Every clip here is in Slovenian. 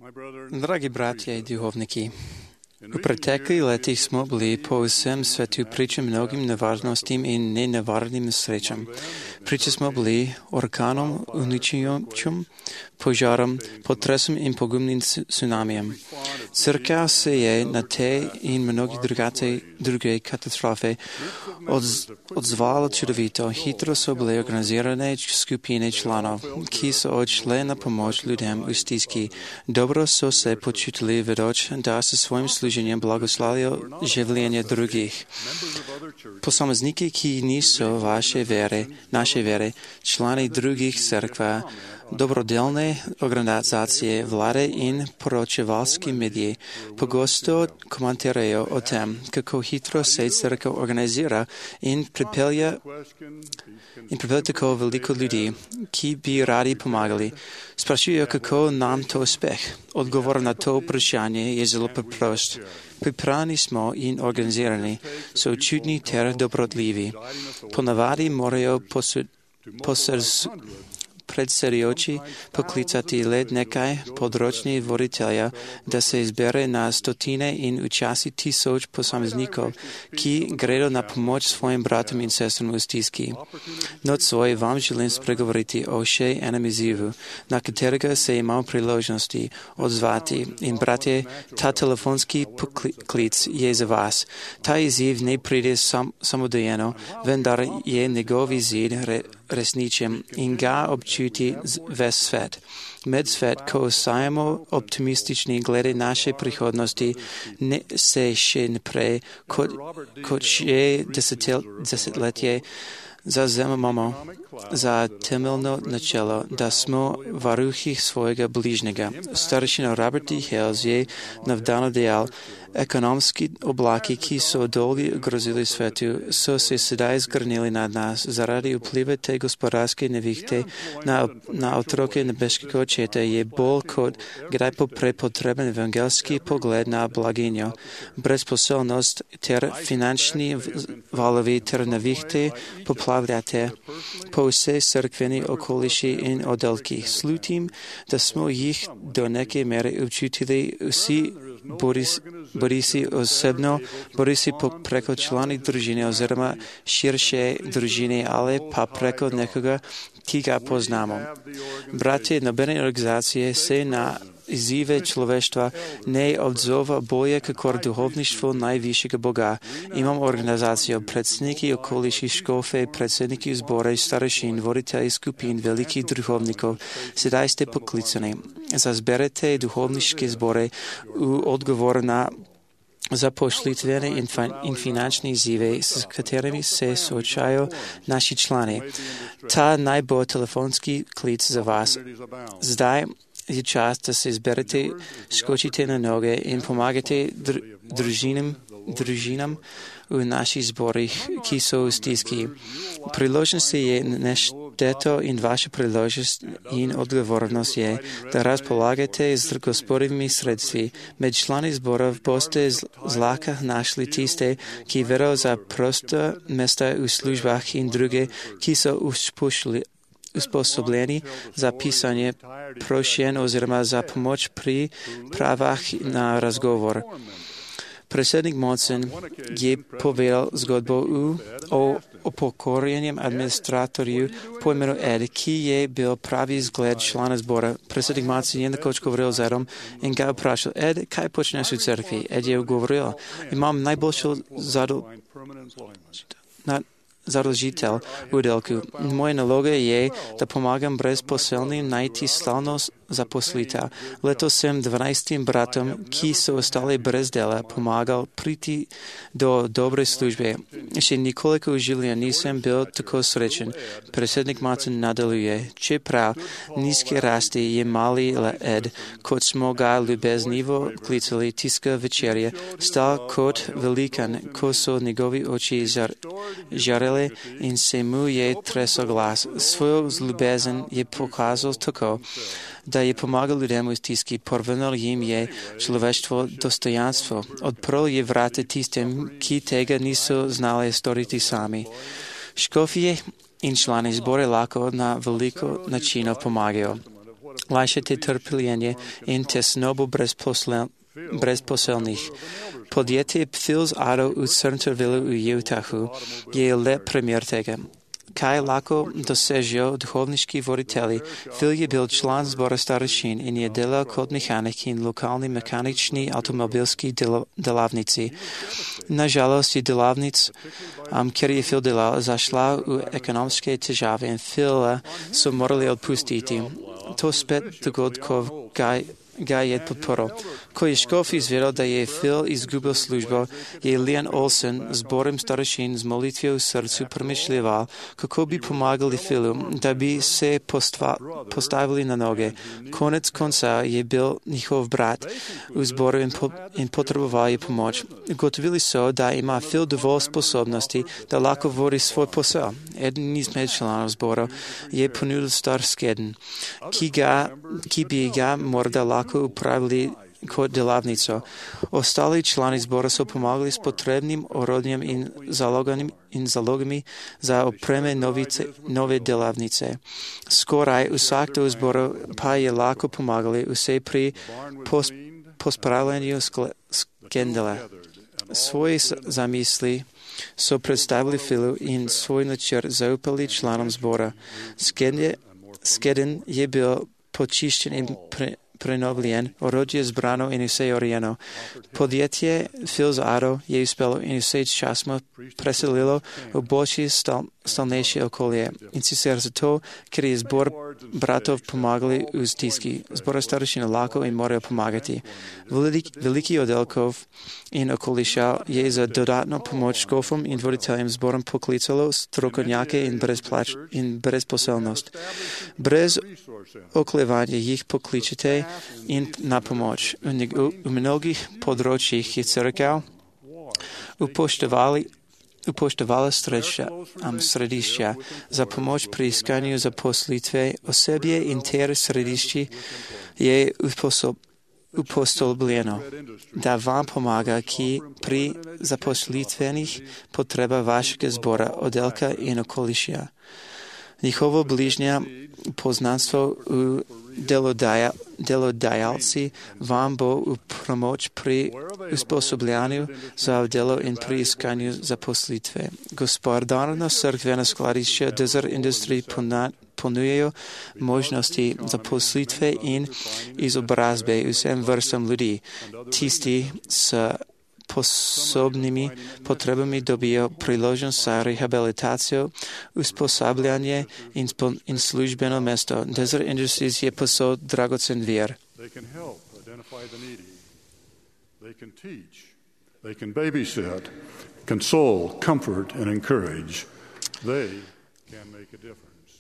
Dragi bratje i duhovniki, u pretekli letih smo bili po vsem svetu priča mnogim nevažnostim i nenevarnim srećam. Priča smo bili orkanom, uničujućim požarom, potresom i pogubnim tsunamijem. Crkva se je na te i mnogi druge katastrofe odzvala čudovito. Hitro su bile organizirane skupine članov, ki su odšle na pomoć ljudem u stiski. Dobro su se počutili vedoć da se svojim služenjem blagoslavio življenje drugih. Posamezniki, ki nisu naše vere, člani drugih crkva, dobrodelne organizacije, vlade in poročevalski mediji pogosto komentiraju o tem, kako hitro se crkva organizira in pripelje tako veliko ljudi, ki bi radi pomagali. Sprašujejo, kako nam to uspeh. Odgovor na to vprašanje je zelo preprost. Pripravljeni smo in organizirani, sočutni ter dobrotljivi. Ponavadi morajo predsedujoči poklicati le nekaj področnih voditelja, da se izbere na stotine in včasih tisoč posameznikov, ki gredo na pomoč svojim bratom in sestram v stiski. Nocoj vam želim spregovoriti o še enem izzivu, na katerega se imam priložnosti odzvati. In bratje, ta telefonski poklic je za vas. Ta izziv ne pride samodejno, vendar je njegov izid resničen in ga občuti ves svet. Med svet, ko ostajamo optimistični glede naše prihodnosti, se še naprej, kot še desetletje, zavzemamo za temeljno načelo, da smo varuhi svojega bližnjega. Starešina Robert D. Hales je navdano dejal, ekonomski oblaki, ki so dolgo grozili svetu, so se sedaj zgrnili nad nas. Zaradi vpliva te gospodarske nevihte na otroke nebeškega očeta je bolj kot kdaj poprej potreben evangelski pogled na blaginjo. Brezposelnost ter finančni valovi ter nevihte poplavljate po vsej crkveni okoliši in oddelkih. Slutim, da smo jih do neke mere občutili vsi, bodi si osebno, bodi si preko člani družine oziroma širše družine, ali pa preko nekoga, ki ga poznamo. Bratje, nobene organizacije se na izzive človeštva ne odzova bolje kakor duhovništvo najvišjega Boga. Imam organizacijo, predsedniki okoliši škofe, predsedniki zbora, starešin, voditelji skupin, velikih duhovnikov. Sedaj ste poklicani. Zazberete duhovniške zbore v odgovor na zapošljitvene in finančne izzive, s katerimi se soočajo naši člani. Ta naj bo telefonski klic za vas. Zdaj je čas, da se izberete, skočite na noge in pomagate družinam v naših zborih, ki so v stiski. Priložnost je nešteto in vaša priložnost in odgovornost je, da razpolagate z gospodovimi sredstvi. Med člani zborov boste zlahka našli tiste, ki vedo za prosta mesta v službah in druge, ki so usposobljeni za pisanje prošen oziroma za pomoč pri pravah na razgovor. Predsednik Monson je povedal zgodbo o upokorjenem administratorju po imenu Ed, ki je bil pravi zgled člana zbora. Predsednik Monson je nekoč govoril z Edom in ga vprašal, Ed, kaj počneš v cerkvi? Ed je govoril, imam najboljšo zadolžitelj v oddelku. Moja naloga je, da pomagam brezposelnim najti stalno zaposlitev. Letos sem 12 bratom, ki so ostali brez dela, pomagal priti do dobre službe. Še nikoliko v življenju nisem bil tako srečen. Predsednik Martin nadaljuje. Čeprav nizke rasti je mali le Ed, kot smo ga ljubeznivo klicali tiska večerje, stal kot velikan, ko so njegovi oči žarele in se mu je tresel glas. Svojo ljubezen je pokazal tako, da je pomagal ljudem v stiski, povrnil jim je človeštvo dostojanstvo, odprl je vrata tistim, ki tega niso znali storiti sami. Škofije in člani zbora lahko na veliko načinov pomagajo. Lajšajte trpělimě in tesnobu bezposelných. Podjetje Phils Auto u Centerville u Utahu je lep primjer tega. Kaj lako dosežejo duhovniški voditelji. Phil je bil član zbora starešin in je delal kot mehanik in lokalni mekanični avtomobilski delavnici. Nažalost je delavnic, kjer je Phil delal, zašla v ekonomske težave in Phila so morali odpustiti. To spet dogodkov ga je podporil. Ko je škof izvedel, da je Phil izgubil službo, je Leon Olsen z zborem starešin z molitvijo v srcu premišljeval, kako bi pomagali Philu, da bi se postavili na noge. Konec konca je bil njihov brat v zboru in potreboval je pomoč. Ugotovili so, da ima Phil dovolj sposobnosti, da lahko vodi svoj posel. Eden izmed članov zbora je ponudil star skeden, ki bi ga morda lahko upravili kot delavnico. Ostali člani zbora so pomagali s potrebnim orodjem in zalogami za opreme nove delavnice. Skoraj vsakdo v zboru pa je lahko pomagali vse pri pospravljanju skedela. Svoje zamisli so predstavili Philu in svoj načrt zaupali članom zbora. Skeden je bil počiščen in prenovljen, orodje zbrano in vse urejeno. Podjetje Phil's Auto je uspelo in vse časno preselilo v boljše stalnejše okolje. In sicer zato, ker je zbor bratov pomagali v stiski. Zbor starešin lahko in morajo pomagati. Veliki oddelkov in okoliša je za dodatno pomoč škofom in voditeljem zborom poklicalo strokovnjake in brezposelnost. Brez oklevanja jih pokličete in na pomoč. V mnogih področjih je crkva upoštovala središča za pomoč pri iskanju zaposlitve. Osebje in ter središči je upostobljeno, da vam pomaga pri zaposlitvenih potreba vašega zbora, oddelka in okoliša. Njihovo bližnje poznanstvo v delodajalci vam bo v pomoč pri usposobljanju za delo in pri iskanju zaposlitve. Gospodarno crkveno skladišče Desert Industry ponujajo možnosti zaposlitve in izobrazbe vsem vrstam ljudi. Tisti s sposobnimi potrebami dobijo priložnost za rehabilitacijo, usposabljanje in službeno mesto. Desert Industries je posod dragocen vir. They can help identify the needy. They can teach. They can babysit, console, comfort, and encourage. They can make a difference.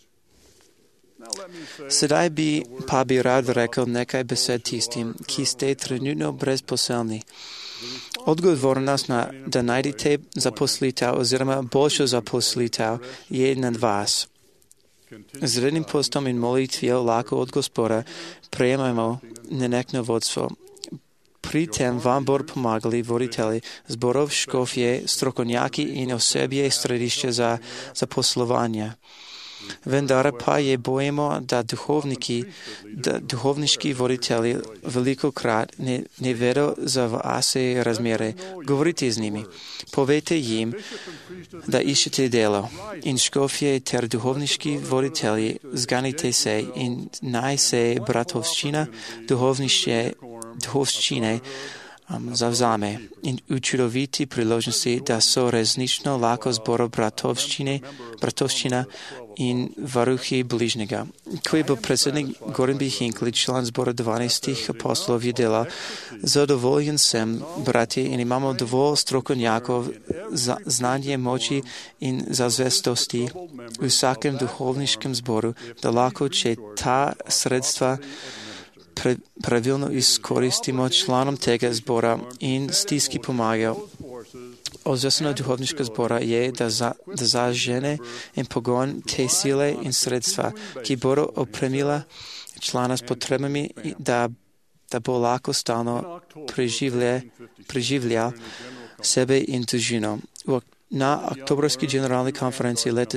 Sedaj bi rad rekel nekaj besed tistim, ki ste trenutno brezposelni. Odgovornost da najdete zaposlitev oziroma boljšo zaposlitev je nad vas. Z rednim postom in molitvijo lahko od Gospoda prejemamo nenehno vodstvo. Pri tem vam bodo pomagali voditelji zborov, škofje, strokovnjaki in osebje središče za zaposlovanje. Vendar pa je bojimo, da duhovniški voditelji velikokrat ne vedo za vase razmere. Govorite z njimi. Povejte jim, da iščete delo. In škofje ter duhovniški voditelji zganite se in naj se bratovščina duhovščine zavzame in v čudoviti priložnosti, da so resnično lahko zboro bratovščina in varuhi bližnjega. Ko je bil predsednik Gordon B. Hinckley, član zbora 12 apostolov, je delal, zadovoljen sem, brati, in imamo dovolj strokovnjakov za znanje moči in za zvestosti v vsakem duhovniškem zboru, da lahko, če ta sredstva pravilno izkoristimo, članom tega zbora in stiski pomagajo. Ozvesno duhovniškega zbora je, da zažene in pogon te sile in sredstva, ki bodo opremila člana s potrebami, da bo lahko stalno preživljal sebe in družino. На Октобърски генерални конференции лета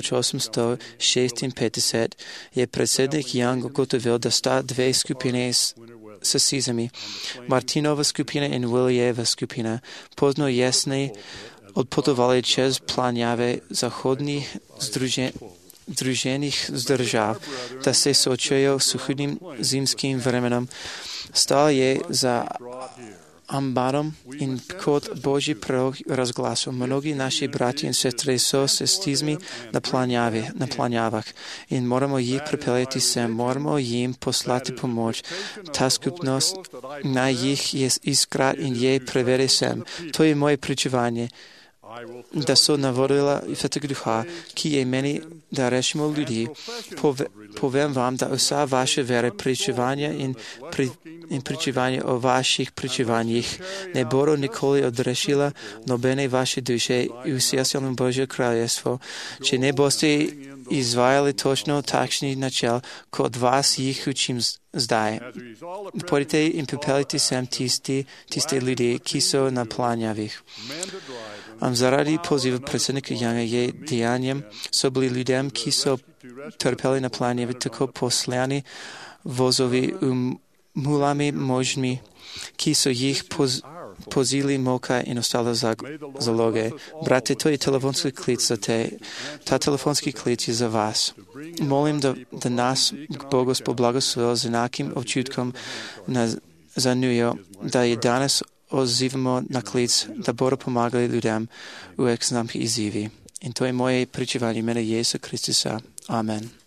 1860 je predsjednik Young ugotovil da sta dve skupine sasizami. Martinova skupina in Willijeva skupina pozno jasni odpotovali čez planjave zahodních združených držav, da se soočajo s hudým zimským vremenem. Stále je za ambarom in kot Boží prorok razglasil. Mnogi naši bratji in sestry so se stizmi na planjavah in moramo jih pripeljati sem, moramo jim poslati pomoč. Ta skupnost naj jih je iskra in je preveri sem. To je moje pričevanje, da so navodila Svetega Duha, ki je meni, da rešimo ljudi. Povem vam, da vsa vaše vere, pričevanja in pričevanje o vaših pričevanjih ne bodo nikoli odrešila nobene vaše duše i usijasilo Božje kraljestvo, če ne boste izvajali točno takšnih načel, kot vas jih učim zdaj. Pojdite in pripeljite sem tiste ljudi, ki so na planjavih. Zaradi poziva predsednika Younga je dejanjem so bili ljudem, ki so trpeli na planjavi, tako poslani vozovi mulami možmi, ki so jih pozili moka in ostale zaloge. Brate, to je telefonski klic za te. Ta telefonski klic je za vas. Molim, da nas Bog poblagoslovil z enakim občutkom za njo, da je danes odzivamo na klic, da bodo pomagali ljudem v ekstremnih izzivih. In to je moje pričevanje imena Jezusa Kristusa. Amen.